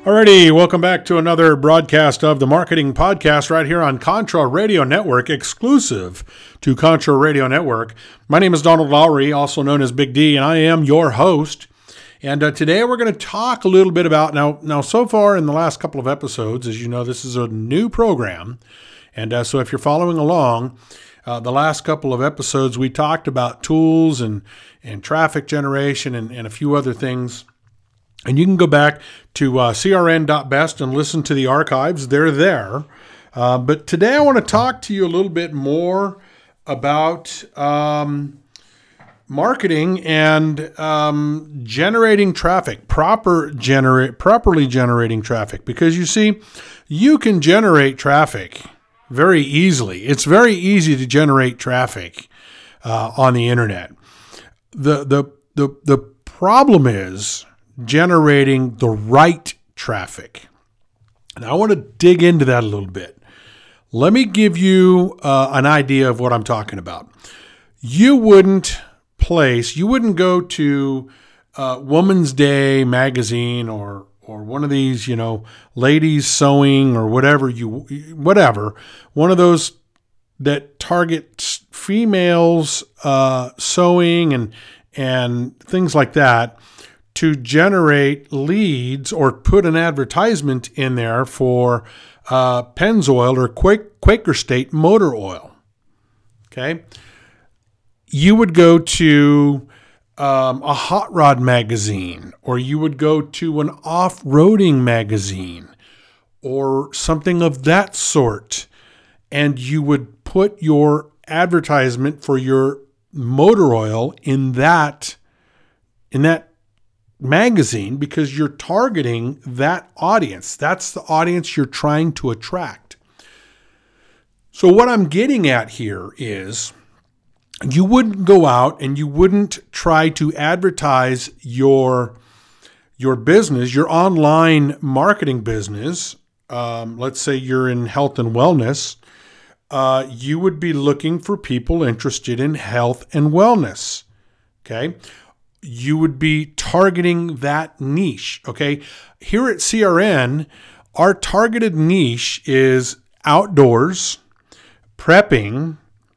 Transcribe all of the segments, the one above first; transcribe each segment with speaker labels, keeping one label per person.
Speaker 1: Alrighty, welcome back to another broadcast of the Marketing Podcast right here on Contra Radio Network, exclusive to Contra Radio Network. My name is Donald Lowry, also known as Big D, and I am your host. And today we're going to talk a little bit about, now so far in the last couple of episodes, as you know, this is a new program. And so if you're following along, the last couple of episodes, we talked about tools and traffic generation and a few other things. And you can go back to crn.best and listen to the archives. They're there. But today I want to talk to you a little bit more about marketing and generating traffic, properly generating traffic. Because you see, you can generate traffic very easily. It's very easy to generate traffic on the internet. The problem is generating the right traffic. And I want to dig into that a little bit. Let me give you an idea of what I'm talking about. You wouldn't go to Woman's Day magazine or one of these, ladies sewing or whatever, one of those that targets females sewing and things like that, to generate leads or put an advertisement in there for Pennzoil or Quaker State motor oil. Okay. You would go to a hot rod magazine, or you would go to an off-roading magazine or something of that sort, and you would put your advertisement for your motor oil in that magazine, because you're targeting that audience. That's the audience you're trying to attract. So what I'm getting at here is you wouldn't go out and you wouldn't try to advertise your business, your online marketing business. Let's say you're in health and wellness. You would be looking for people interested in health and wellness. Okay. You would be targeting that niche, okay? Here at CRN, our targeted niche is outdoors, prepping,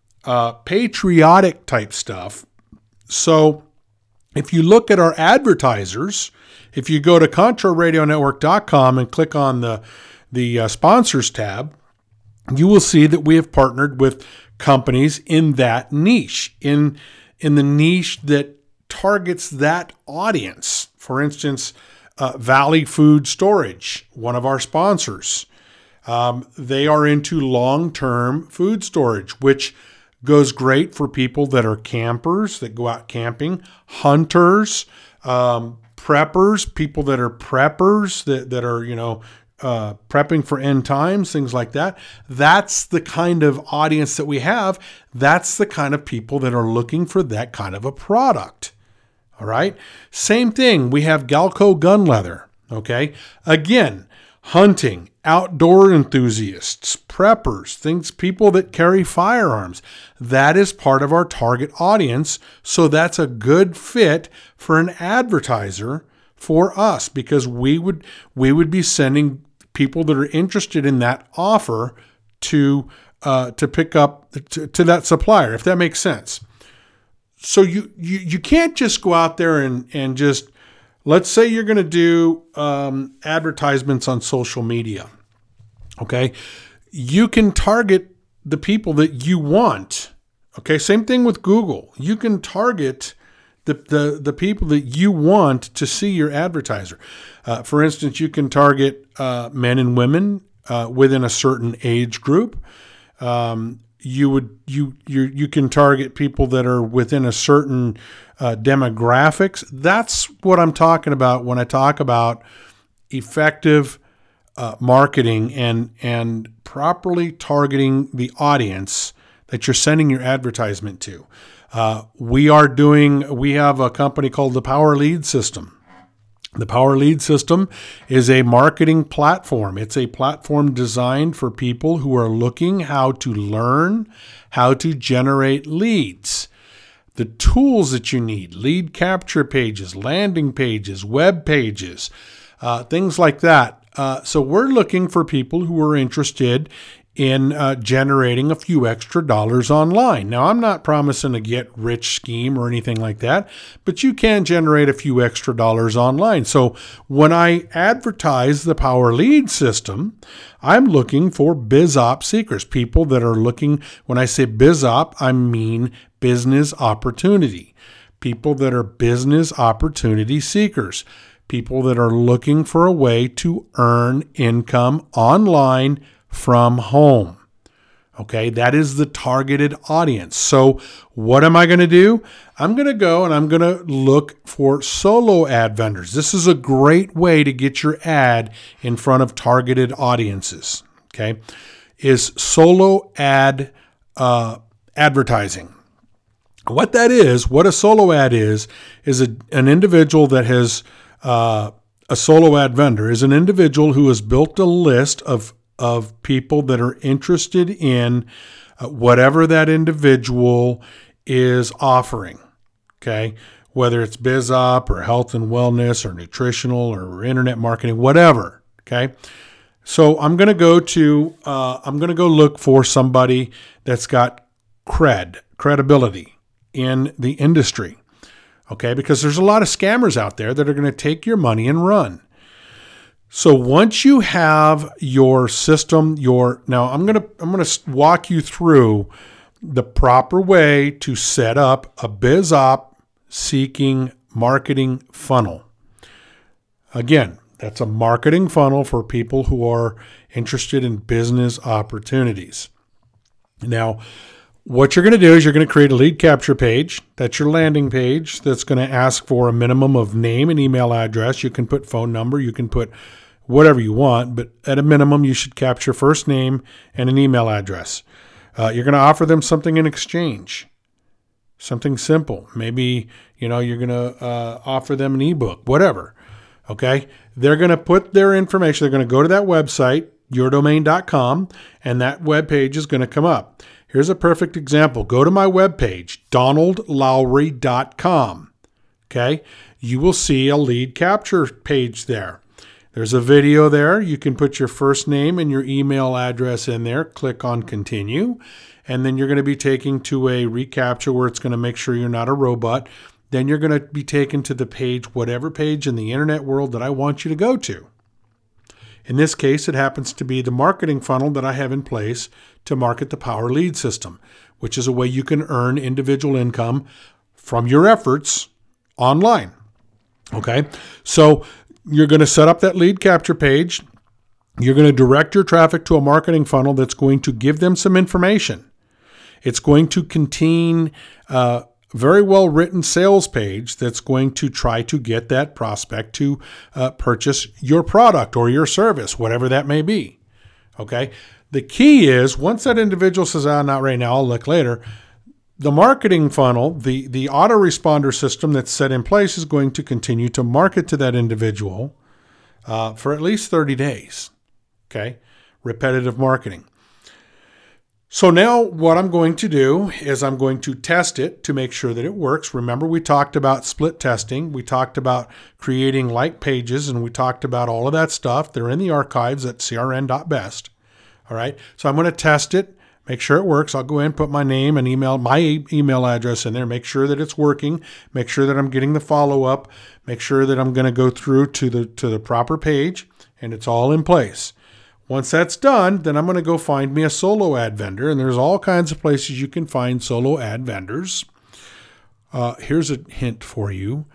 Speaker 1: patriotic type stuff. So if you look at our advertisers, if you go to ContraRadioNetwork.com and click on the sponsors tab, you will see that we have partnered with companies in that niche, in the niche that targets that audience. For instance, Valley Food Storage, one of our sponsors. They are into long-term food storage, which goes great for people that are campers, that go out camping, hunters, preppers, people that are preppers, that are, prepping for end times, things like that. That's the kind of audience that we have. That's the kind of people that are looking for that kind of a product. All right. Same thing. We have Galco Gun Leather. Okay. Again, hunting, outdoor enthusiasts, preppers, people that carry firearms. That is part of our target audience. So that's a good fit for an advertiser for us, because we would be sending people that are interested in that offer to pick up to that supplier, if that makes sense. So you can't just go out there and just, let's say you're going to do advertisements on social media. Okay. You can target the people that you want. Okay. Same thing with Google. You can target the people that you want to see your advertiser. For instance, you can target men and women within a certain age group. You can target people that are within a certain demographics. That's what I'm talking about when I talk about effective marketing and properly targeting the audience that you're sending your advertisement to. We have a company called the Power Lead System. The Power Lead System is a marketing platform. It's a platform designed for people who are looking how to learn how to generate leads. The tools that you need: lead capture pages, landing pages, web pages, things like that. So we're looking for people who are interested in generating a few extra dollars online. Now, I'm not promising a get-rich scheme or anything like that, but you can generate a few extra dollars online. So when I advertise the Power Lead system, I'm looking for BizOp seekers, people that are looking, when I say BizOp, I mean business opportunity, people that are business opportunity seekers, people that are looking for a way to earn income online from home. Okay, that is the targeted audience. So what am I going to do? I'm going to go and I'm going to look for solo ad vendors. This is a great way to get your ad in front of targeted audiences. Okay, is solo ad advertising. What that is, what a solo ad is an individual that has a solo ad vendor is an individual who has built a list of people that are interested in whatever that individual is offering, okay? Whether it's BizOp or health and wellness or nutritional or internet marketing, whatever, okay? So I'm going to go look for somebody that's got credibility in the industry, okay? Because there's a lot of scammers out there that are going to take your money and run. So once you have your system, now I'm going to walk you through the proper way to set up a BizOp seeking marketing funnel. Again, that's a marketing funnel for people who are interested in business opportunities. Now, what you're going to do is you're going to create a lead capture page. That's your landing page that's going to ask for a minimum of name and email address. You can put phone number. You can put whatever you want, but at a minimum, you should capture first name and an email address. You're going to offer them something in exchange, something simple. Maybe, you're going to offer them an ebook, whatever. Okay. They're going to put their information. They're going to go to that website, yourdomain.com, and that web page is going to come up. Here's a perfect example. Go to my webpage, donaldlowry.com. Okay. You will see a lead capture page there. There's a video there. You can put your first name and your email address in there. Click on continue. And then you're going to be taken to a reCAPTCHA where it's going to make sure you're not a robot. Then you're going to be taken to the page, whatever page in the internet world that I want you to go to. In this case, it happens to be the marketing funnel that I have in place to market the Power Lead system, which is a way you can earn individual income from your efforts online. Okay, so you're going to set up that lead capture page. You're going to direct your traffic to a marketing funnel that's going to give them some information. It's going to contain a very well written sales page that's going to try to get that prospect to purchase your product or your service, whatever that may be. Okay. The key is once that individual says, not right now, I'll look later, the marketing funnel, the autoresponder system that's set in place is going to continue to market to that individual for at least 30 days. Okay. Repetitive marketing. So now what I'm going to do is I'm going to test it to make sure that it works. Remember, we talked about split testing. We talked about creating like pages, and we talked about all of that stuff. They're in the archives at crn.best. All right. So I'm going to test it. Make sure it works. I'll go in, put my name and my email address in there, make sure that it's working, make sure that I'm getting the follow-up, make sure that I'm going to go through to the proper page, and it's all in place. Once that's done, then I'm going to go find me a solo ad vendor, and there's all kinds of places you can find solo ad vendors. Here's a hint for you,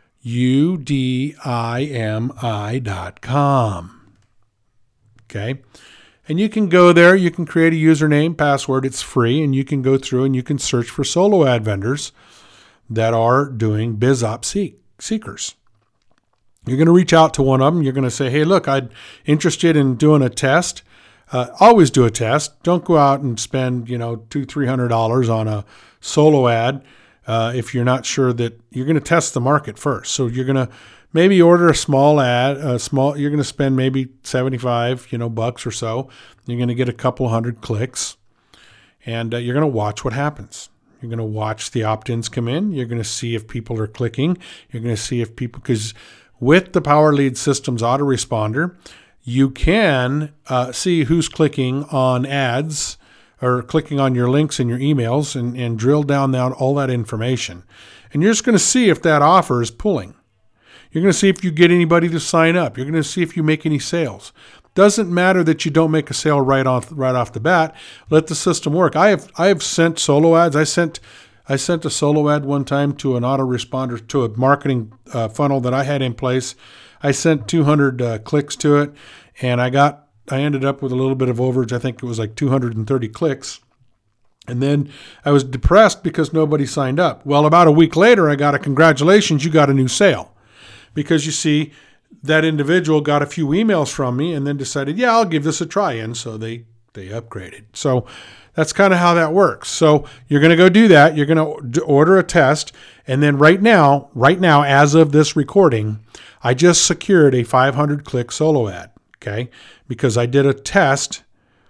Speaker 1: udimi.com. Okay. And you can go there, you can create a username, password, it's free, and you can go through and you can search for solo ad vendors that are doing BizOp seekers. You're going to reach out to one of them. You're going to say, hey, look, I'm interested in doing a test. Always do a test. Don't go out and spend, $200-$300 on a solo ad if you're not sure that you're going to test the market first. So you're going to maybe order a small ad, you're going to spend maybe $75, bucks or so. You're going to get a couple hundred clicks, and you're going to watch what happens. You're going to watch the opt-ins come in. You're going to see if people are clicking. You're going to see if people, because with the PowerLead Systems autoresponder, you can see who's clicking on ads or clicking on your links in your emails and drill down all that information. And you're just going to see if that offer is pulling. You're going to see if you get anybody to sign up. You're going to see if you make any sales. Doesn't matter that you don't make a sale right off the bat. Let the system work. I have sent solo ads. I sent a solo ad one time to an autoresponder, to a marketing funnel that I had in place. I sent 200 clicks to it, and I ended up with a little bit of overage. I think it was like 230 clicks. And then I was depressed because nobody signed up. Well, about a week later, I got a congratulations, you got a new sale. Because you see, that individual got a few emails from me and then decided, yeah, I'll give this a try. And so they upgraded. So that's kind of how that works. So you're going to go do that. You're going to order a test. And then right now, as of this recording, I just secured a 500 click solo ad. Okay. Because I did a test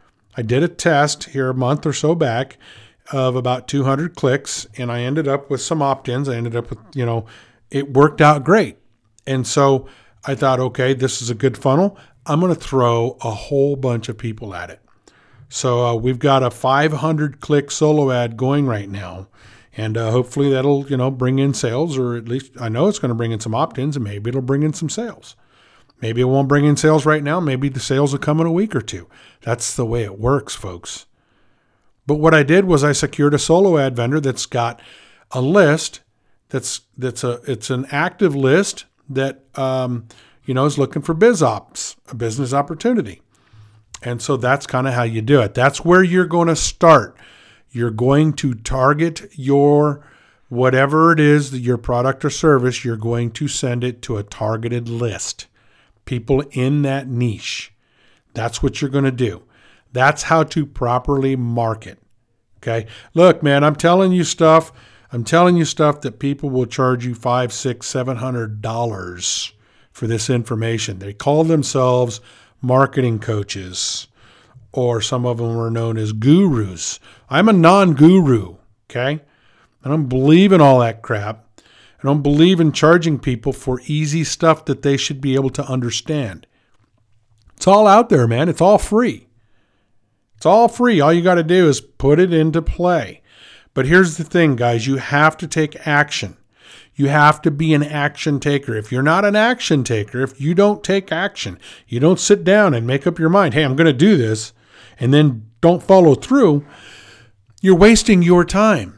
Speaker 1: here a month or so back of about 200 clicks, and I ended up with some opt-ins. I ended up with, it worked out great. And so I thought, okay, this is a good funnel. I'm going to throw a whole bunch of people at it. So we've got a 500 click solo ad going right now. And hopefully that'll, bring in sales, or at least I know it's going to bring in some opt-ins, and maybe it'll bring in some sales. Maybe it won't bring in sales right now. Maybe the sales will come in a week or two. That's the way it works, folks. But what I did was I secured a solo ad vendor that's got a list it's an active list that is looking for biz ops, a business opportunity. And so that's kind of how you do it. That's where you're going to start. You're going to target your whatever it is, your product or service, you're going to send it to a targeted list. People in that niche. That's what you're going to do. That's how to properly market. Okay. Look, man, I'm telling you stuff that people will charge you $500, $600, $700 for this information. They call themselves marketing coaches, or some of them are known as gurus. I'm a non-guru. Okay. I don't believe in all that crap. I don't believe in charging people for easy stuff that they should be able to understand. It's all out there, man. It's all free. It's all free. All you got to do is put it into play. But here's the thing, guys. You have to take action. You have to be an action taker. If you're not an action taker, if you don't take action, you don't sit down and make up your mind, hey, I'm going to do this, and then don't follow through, you're wasting your time.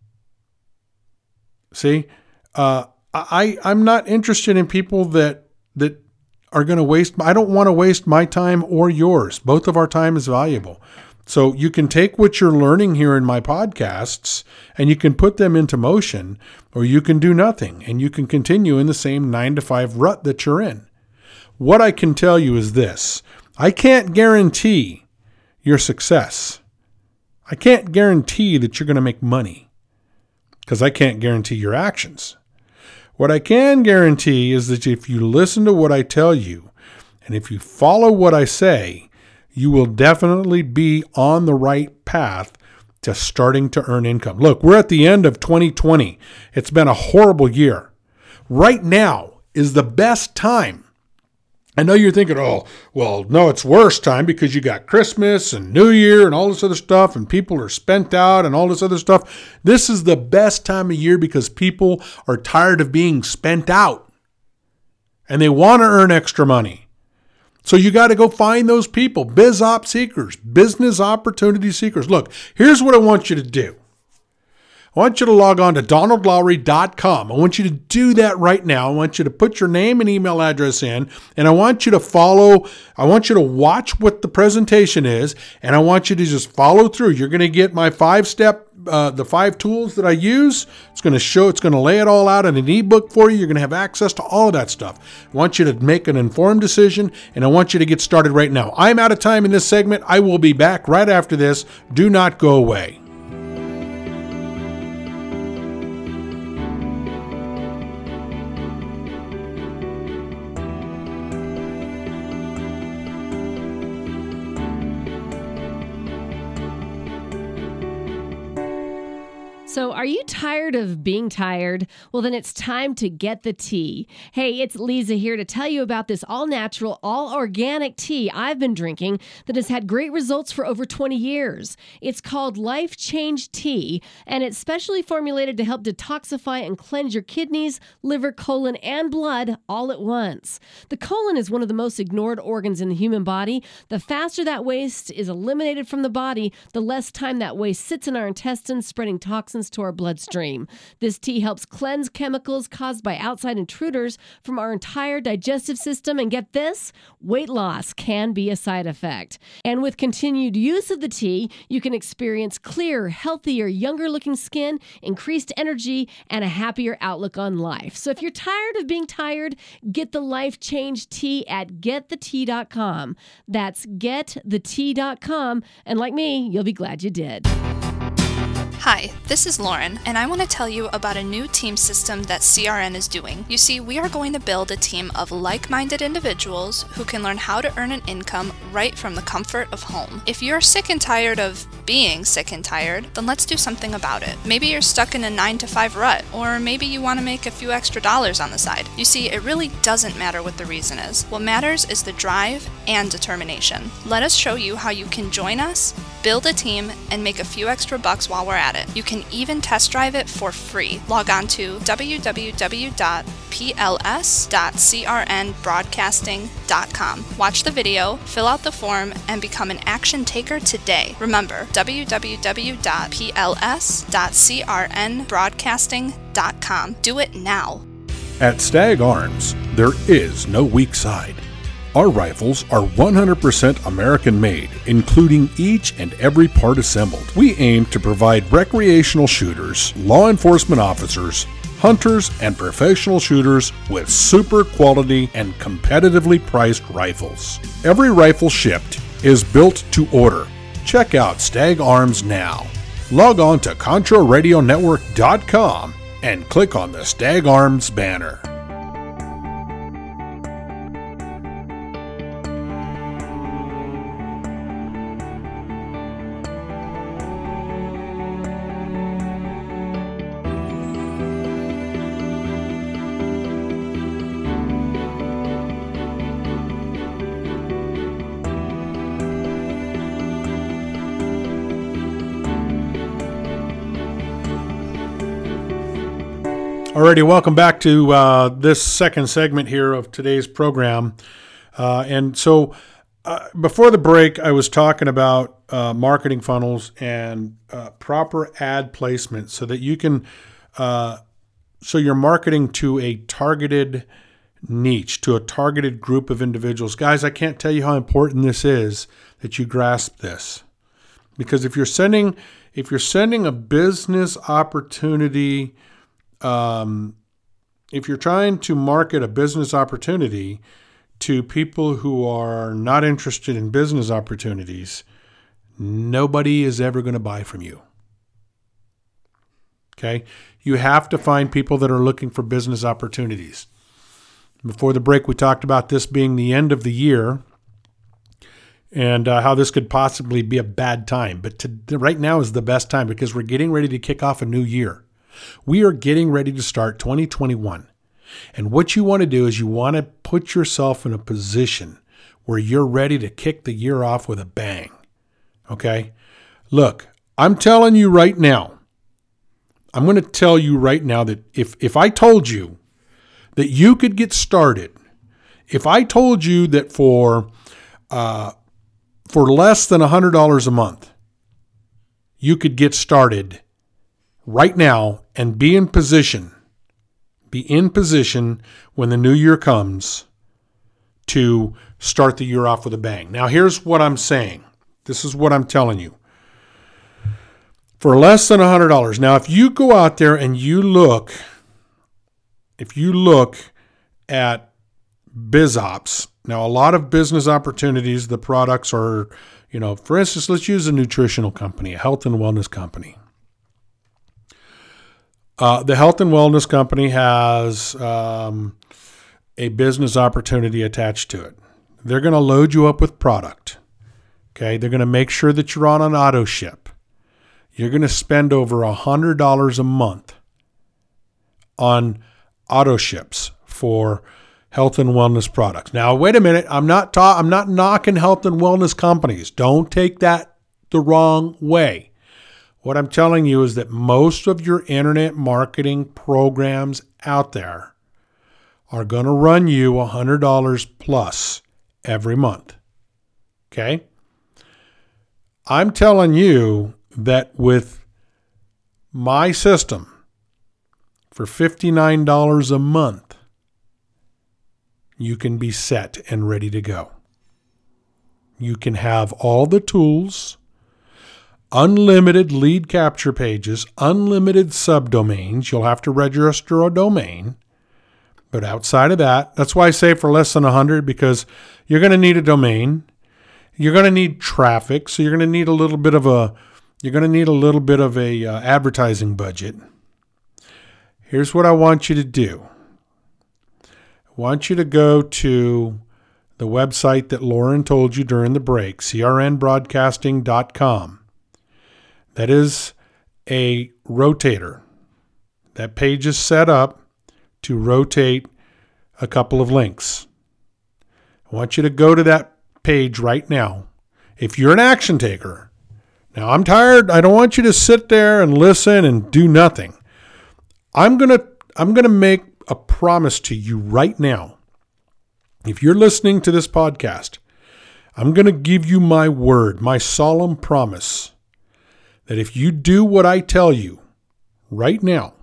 Speaker 1: See? I'm not interested in people that are going to waste. I don't want to waste my time or yours. Both of our time is valuable. So you can take what you're learning here in my podcasts and you can put them into motion, or you can do nothing and you can continue in the same 9-to-5 rut that you're in. What I can tell you is this. I can't guarantee your success. I can't guarantee that you're going to make money because I can't guarantee your actions. What I can guarantee is that if you listen to what I tell you, and if you follow what I say, you will definitely be on the right path to starting to earn income. Look, we're at the end of 2020. It's been a horrible year. Right now is the best time. I know you're thinking, oh, well, no, it's worse time because you got Christmas and New Year and all this other stuff, and people are spent out and all this other stuff. This is the best time of year because people are tired of being spent out and they want to earn extra money. So you got to go find those people, biz op seekers, business opportunity seekers. Look, here's what I want you to do. I want you to log on to donaldlowry.com. I want you to do that right now. I want you to put your name and email address in, and I want you to watch what the presentation is, and I want you to just follow through. You're going to get my 5-step, the 5 tools that I use. It's going to lay it all out in an ebook for you. You're going to have access to all of that stuff. I want you to make an informed decision, and I want you to get started right now. I'm out of time in this segment. I will be back right after this. Do not go away.
Speaker 2: So, are you tired of being tired? Well, then it's time to get the tea. Hey, it's Lisa here to tell you about this all-natural, all-organic tea I've been drinking that has had great results for over 20 years. It's called Life Change Tea, and it's specially formulated to help detoxify and cleanse your kidneys, liver, colon, and blood all at once. The colon is one of the most ignored organs in the human body. The faster that waste is eliminated from the body, the less time that waste sits in our intestines, spreading toxins to our bloodstream. This tea helps cleanse chemicals caused by outside intruders from our entire digestive system. And get this, weight loss can be a side effect. And with continued use of the tea, you can experience clearer, healthier, younger looking skin, increased energy, and a happier outlook on life. So if you're tired of being tired, get the Life Change Tea at getthetea.com. That's getthetea.com. And like me, you'll be glad you did.
Speaker 3: Hi, this is Lauren, and I want to tell you about a new team system that CRN is doing. You see, we are going to build a team of like-minded individuals who can learn how to earn an income right from the comfort of home. If you're sick and tired of being sick and tired, then let's do something about it. Maybe you're stuck in a 9-to-5 rut, or maybe you want to make a few extra dollars on the side. You see, it really doesn't matter what the reason is. What matters is the drive and determination. Let us show you how you can join us, build a team, and make a few extra bucks while we're at it. You can even test drive it for free. Log on to www.pls.crnbroadcasting.com. Watch the video, fill out the form, and become an action taker today. Remember, www.pls.crnbroadcasting.com. Do it now.
Speaker 1: At Stag Arms, there is no weak side. Our rifles are 100% American-made, including each and every part assembled. We aim to provide recreational shooters, law enforcement officers, hunters, and professional shooters with super quality and competitively priced rifles. Every rifle shipped is built to order. Check out Stag Arms now. Log on to ContraRadioNetwork.com and click on the Stag Arms banner. Alrighty, welcome back to this second segment here of today's program. And so before the break, I was talking about marketing funnels and proper ad placement so that you can, so you're marketing to a targeted niche, to a targeted group of individuals. Guys, I can't tell you how important this is that you grasp this. Because if you're sending a business opportunity, if you're trying to market a business opportunity to people who are not interested in business opportunities, nobody is ever going to buy from you. Okay? You have to find people that are looking for business opportunities. Before the break, we talked about this being the end of the year and how this could possibly be a bad time. But right now is the best time because we're getting ready to kick off a new year. We are getting ready to start 2021. And what you want to do is you want to put yourself in a position where you're ready to kick the year off with a bang. Okay? Look, I'm telling you right now, I'm going to tell you right now that if I told you that you could get started, if I told you that for less than $100 a month, you could get started right now and be in position when the new year comes to start the year off with a bang. Now, here's what I'm saying. This is what I'm telling you. For less than $100. Now, if you go out there and you look at BizOps, now a lot of business opportunities, the products are, for instance, let's use a nutritional company, a health and wellness company. The health and wellness company has a business opportunity attached to it. They're going to load you up with product. Okay, they're going to make sure that you're on an auto ship. you're going to spend over $100 a month on auto ships for health and wellness products. Now, wait a minute. I'm not knocking health and wellness companies. Don't take that the wrong way. What I'm telling you is that most of your internet marketing programs out there are going to run you $100 plus every month. Okay? I'm telling you that with my system, for $59 a month, you can be set and ready to go. You can have all the tools, unlimited lead capture pages, unlimited subdomains. You'll have to register a domain. But outside of that, that's why I say for less than $100, because you're going to need a domain. You're going to need traffic. So you're going to need a little bit of a advertising budget. Here's what I want you to do. I want you to go to the website that Lauren told you during the break, crnbroadcasting.com. That is a rotator. That page is set up to rotate a couple of links. I want you to go to that page right now. If you're an action taker, now I'm tired. I don't want you to sit there and listen and do nothing. I'm gonna make a promise to you right now. If you're listening to this podcast, I'm going to give you my word, my solemn promise, that if you do what I tell you right now,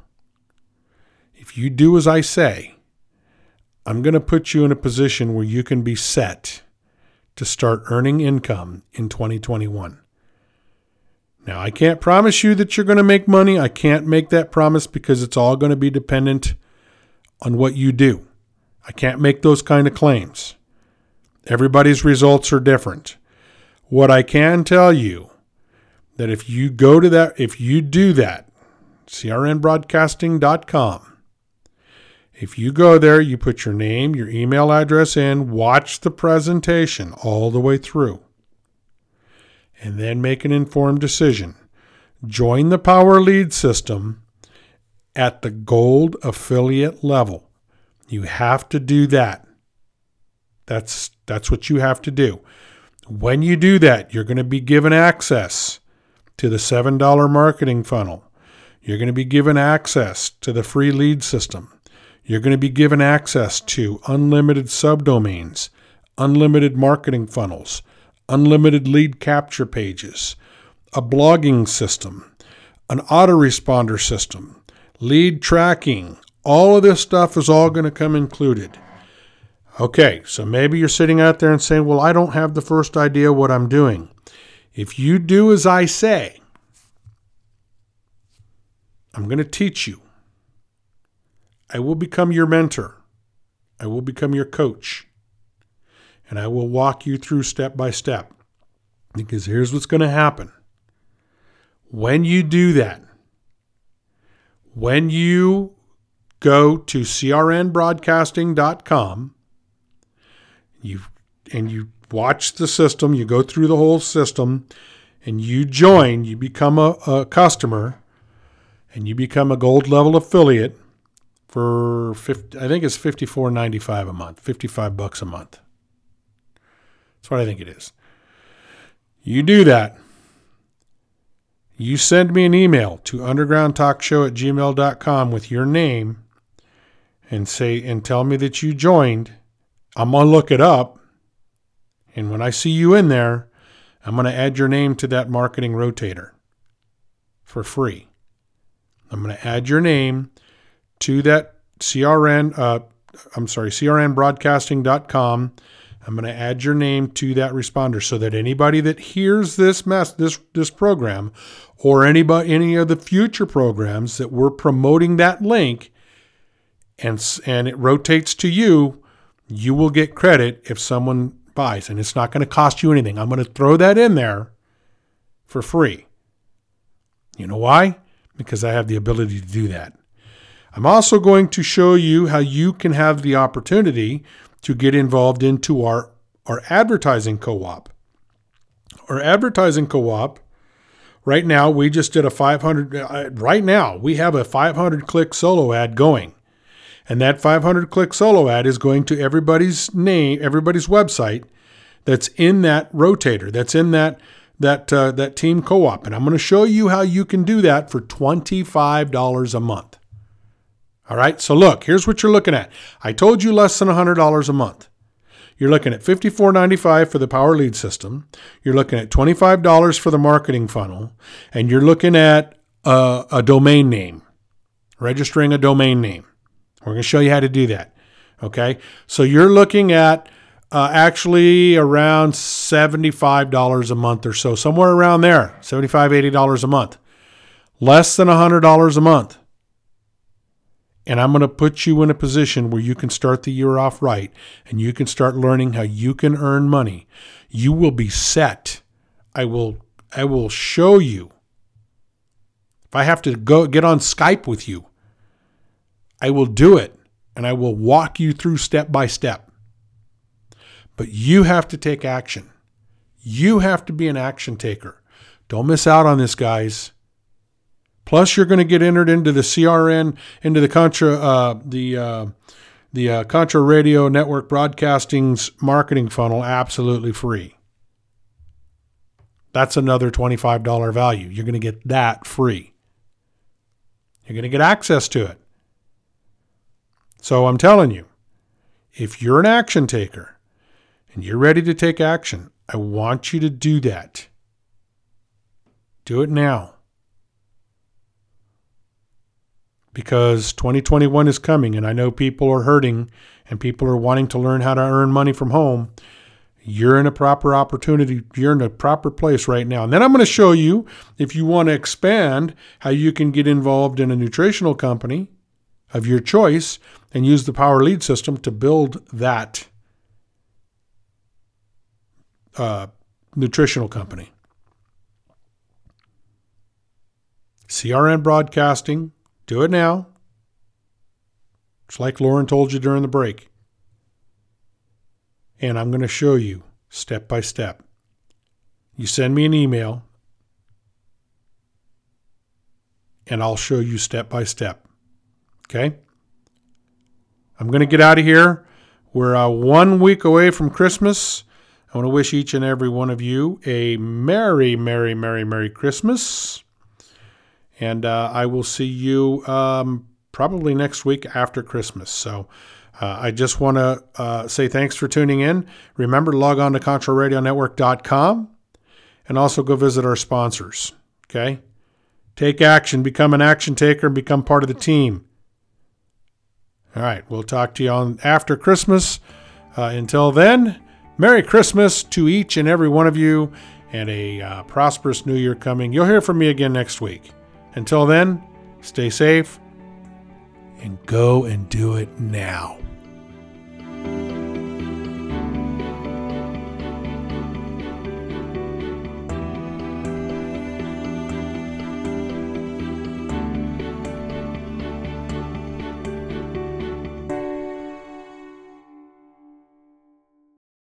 Speaker 1: if you do as I say, I'm going to put you in a position where you can be set to start earning income in 2021. Now, I can't promise you that you're going to make money. I can't make that promise because it's all going to be dependent on what you do. I can't make those kind of claims. Everybody's results are different. What I can tell you, that if you go to that, if you do that, crnbroadcasting.com, if you go there, you put your name, your email address in, watch the presentation all the way through, and then make an informed decision. Join the Power Lead system at the gold affiliate level. You have to do that. That's what you have to do. When you do that, you're going to be given access to the $7 marketing funnel. You're going to be given access to the free lead system. You're going to be given access to unlimited subdomains, unlimited marketing funnels, unlimited lead capture pages, a blogging system, an autoresponder system, lead tracking. All of this stuff is all going to come included. Okay, so maybe you're sitting out there and saying, well, I don't have the first idea what I'm doing. If you do as I say, I'm going to teach you. I will become your mentor. I will become your coach. And I will walk you through step by step. Because here's what's going to happen. When you do that, when you go to crnbroadcasting.com, you watch the system, you go through the whole system, and you join, you become a customer, and you become a gold level affiliate for I think it's $54.95 a month, $55 a month. That's what I think it is. You do that. You send me an email to undergroundtalkshow@gmail.com with your name and tell me that you joined. I'm going to look it up. And when I see you in there, I'm going to add your name to that marketing rotator for free. I'm going to add your name to that crnbroadcasting.com. I'm going to add your name to that responder so that anybody that hears this program or any of the future programs that we're promoting that link and it rotates to you, you will get credit if someone buys, and it's not going to cost you anything. I'm going to throw that in there for free. You know why? Because I have the ability to do that. I'm also going to show you how you can have the opportunity to get involved into our advertising co-op. Our advertising co-op Right now, we just did a 500. Right now, we have a 500-click solo ad going. And that 500-click solo ad is going to everybody's name, everybody's website that's in that rotator, that's in that team co-op. And I'm going to show you how you can do that for $25 a month. All right, so look, here's what you're looking at. I told you less than $100 a month. You're looking at $54.95 for the Power Lead system. You're looking at $25 for the marketing funnel. And you're looking at a domain name, registering a domain name. We're going to show you how to do that. Okay, so you're looking at actually around $75 a month or so, somewhere around there, $75, $80 a month. Less than $100 a month. And I'm going to put you in a position where you can start the year off right and you can start learning how you can earn money. You will be set. I will show you. If I have to go get on Skype with you, I will do it and I will walk you through step by step. But you have to take action. You have to be an action taker. Don't miss out on this, guys. Plus, you're going to get entered into the CRN, into the Contra Radio Network Broadcasting's marketing funnel absolutely free. That's another $25 value. You're going to get that free. You're going to get access to it. So I'm telling you, if you're an action taker and you're ready to take action, I want you to do that. Do it now. Because 2021 is coming, and I know people are hurting and people are wanting to learn how to earn money from home. You're in a proper opportunity. You're in a proper place right now. And then I'm going to show you, if you want to expand, how you can get involved in a nutritional company of your choice and use the Power Lead system to build that nutritional company. CRN Broadcasting. Do it now. Just like Lauren told you during the break. And I'm going to show you step by step. You send me an email and I'll show you step by step. Okay? I'm going to get out of here. We're 1 week away from Christmas. I want to wish each and every one of you a Merry, Merry, Merry, Merry Christmas. And I will see you probably next week after Christmas. So I just want to say thanks for tuning in. Remember to log on to ContraRadioNetwork.com and also go visit our sponsors. Okay? Take action. Become an action taker and become part of the team. All right. We'll talk to you on after Christmas. Until then, Merry Christmas to each and every one of you and a prosperous new year coming. You'll hear from me again next week. Until then, stay safe and go and do it now.